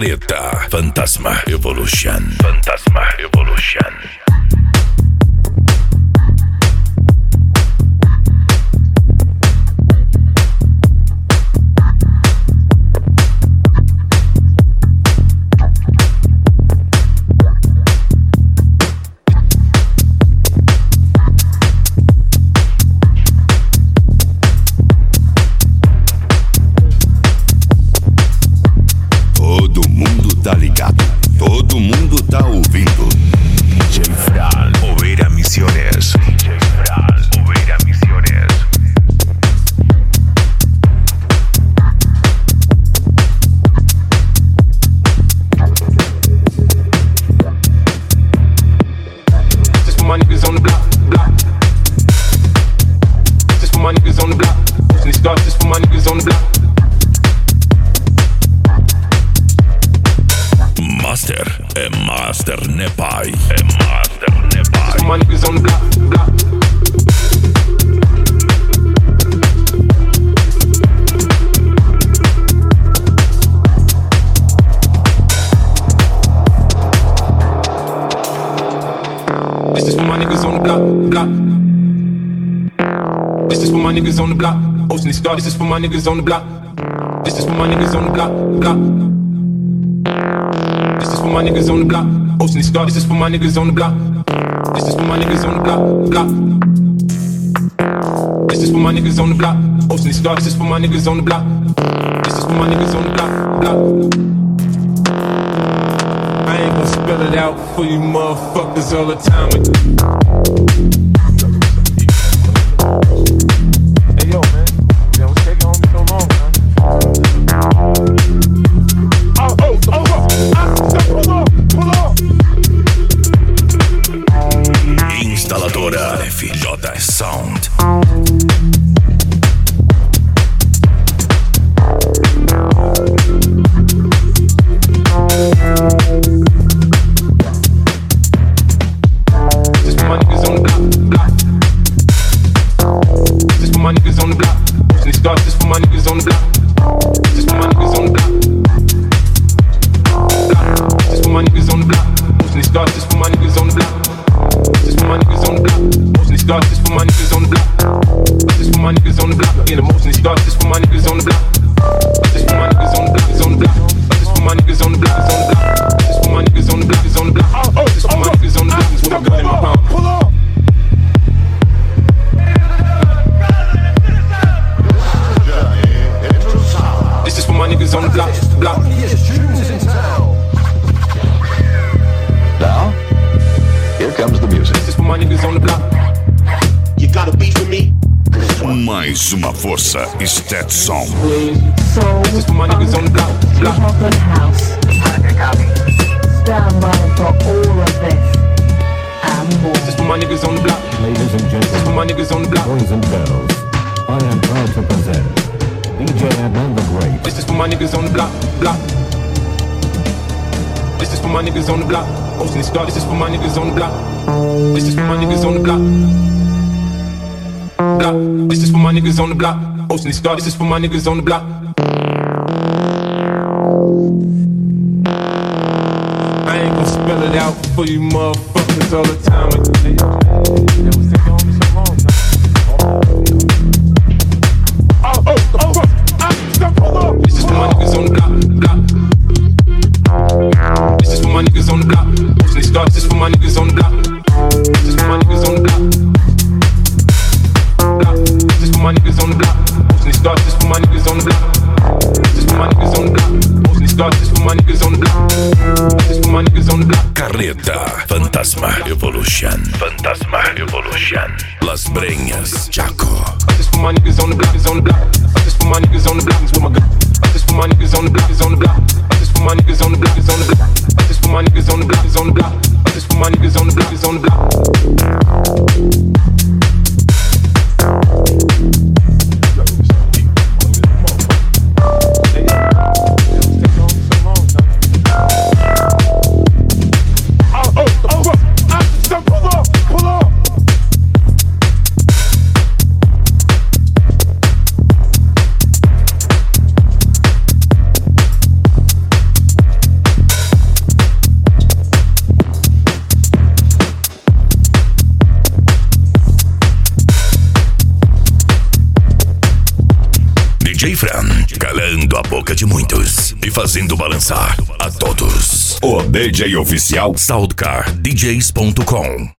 Carreta Fantasma Evolution. Fantasma Evolution. Todo mundo tá ligado, todo mundo tá ouvindo. DJ Fran, Oveira Misiones. DJ Fran, Oveira Misiones. This for my niggas on the block, block. This for my niggas on the block. Posting these stars, this for my niggas on the block. Master é Master Nepai. É Master Nepai. This for my niggas on the block, block. This is for my niggas on the block, block. This is for my niggas on the block. Posting these stars, this is for my niggas on the block. This is for my niggas on the block, block. This is for my niggas on the block. Posting these stars, this is for my niggas on the block. This is for my niggas on the block, block. This is for my niggas on the block. Posting these stars, this is for my niggas on the block. This is for my niggas on the block, block. I ain't gon' spell it out for you motherfuckers all the time. Hey yo, man. Yeah, what's taking on me so long, man? Pull up. Instaladora FJ Sound. This for my niggas on the block, block. This for my niggas on the block. Posting these stars, this for my niggas on the block. This for my niggas on the block. This for my niggas on the block. Posting these stars, this for my niggas on the block. This for my niggas on the block. Posting these stars, this for my niggas on the block. This for my niggas on the block. Getting the most in these stars, this for my niggas on the block. This for my niggas on the block, is on the block. This for my niggas on the block, is on the block. This for my niggas on the block, is on the block. This for my niggas on the block, is with my gun in my palm. Pull up. This is for my niggas on the block, block. Now, here comes the music. This is for my niggas on the block. You got a beef with me? Mais uma força, Stetson. This is for my niggas on the block, block. House. Stand by for all of this and more. This is for my niggas on the block. Ladies and This is for gentlemen, my niggas on the block. boys and girls, I am proud to present DJ Adnan the Great. This is for my niggas on the block, block. This is for my niggas on the block. Posting these stars, this is for my niggas on the block. This is for my niggas on the block. Block. This is for my niggas on the block. Posting these stars, this is for my niggas on the block. I ain't gon' spell it out for you motherfuckers all the time. Hey, yo, man. What's taking on me so long, man? This is for my niggas on the block, block. This is for my niggas on the block. Posting these stars, this is for my niggas on the block. This is for my niggas on the block. Block. This is for my niggas on the block. Posting these stars, this is for my niggas on the block. This is for my niggas on the block. Posting these stars, this is for my niggas on the block. This is for my niggas on the block. Carreta Fantasma Evolution. Fantasma Evolution. Las Breñas, Chaco. This for my niggas on the block, is on the block. This for my niggas on the block, is with my gun. This for my niggas on the block, is on the block. This for my niggas on the block, is on the block. This for my niggas on the block, is on the block. This for my niggas on the block, is on the block. DJ Fran, calando a boca de muitos e fazendo balançar a todos. O DJ oficial SoundcarDJs.com